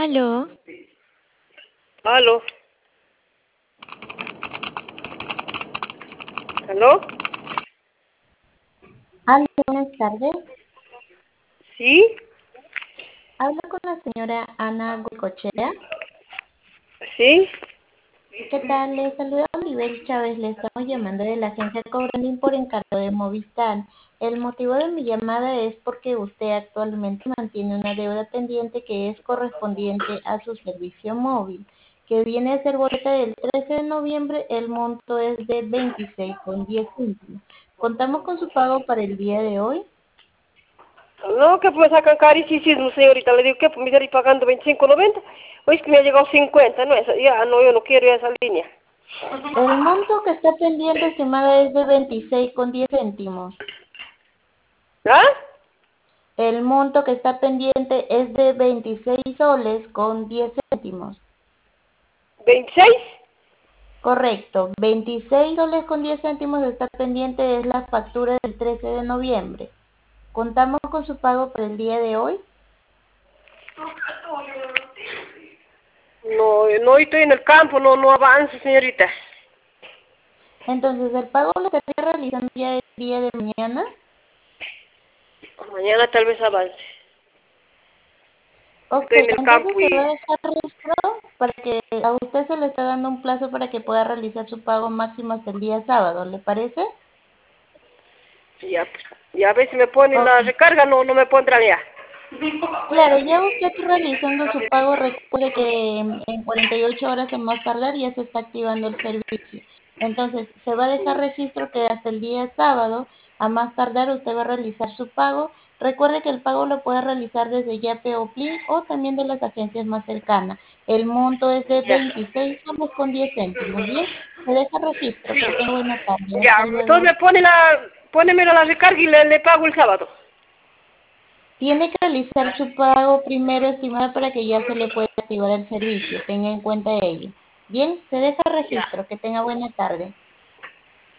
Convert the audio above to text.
Aló, Aló. ¿Aló? Aló, buenas tardes. ¿Sí? Hablo con la señora Ana Goicochea. ¿Sí? ¿Qué tal? Le saluda Olivel Chávez. Le estamos llamando de la agencia Cobrandín por encargo de Movistar. El motivo de mi llamada es porque usted actualmente mantiene una deuda pendiente que es correspondiente a su servicio móvil, que viene a ser boleta del 13 de noviembre. El monto es de 26,10 céntimos. Contamos con su pago para el día de hoy. No, que me sacan carísimo, señorita. Le digo que me estoy pagando 25.90. Hoy es que me ha llegado 50, ¿no? Ya, no, yo no quiero esa línea. El monto que está pendiente, estimada, es de 26,10 céntimos. ¿Ah? El monto que está pendiente es de 26 soles con 10 céntimos. ¿26? Correcto, 26 soles con 10 céntimos está pendiente, es la factura del 13 de noviembre. ¿Contamos con su pago para el día de hoy? No, no estoy en el campo, no avanzo, señorita. Entonces, ¿el pago lo estaría realizando ya el día de mañana? Mañana tal vez avance. Ok, Estoy en el entonces campo se va a y dejar registrado para que a usted se le está dando un plazo para que pueda realizar su pago máximo hasta el día sábado, ¿le parece? ya, pues, ya a ver si me ponen Ok. la recarga, no me pondrán ya. Claro, ya usted realizando su pago, recuerde que en 48 horas o más tardar ya se está activando el servicio. Entonces, se va a dejar registro que hasta el día sábado, a más tardar, usted va a realizar su pago. Recuerde que el pago lo puede realizar desde Yape o Plin o también de las agencias más cercanas. El monto es de Ya. 26 soles con 10 céntimos. Bien, se deja registro. Que tenga buena tarde. Ya, Hasta entonces luego. me pone pónemelo la recarga y le pago el sábado. Tiene que realizar su pago primero, estimada, para que ya se le pueda activar el servicio. Tenga en cuenta ello. Bien, se deja Ya. registro. Que tenga buena tarde.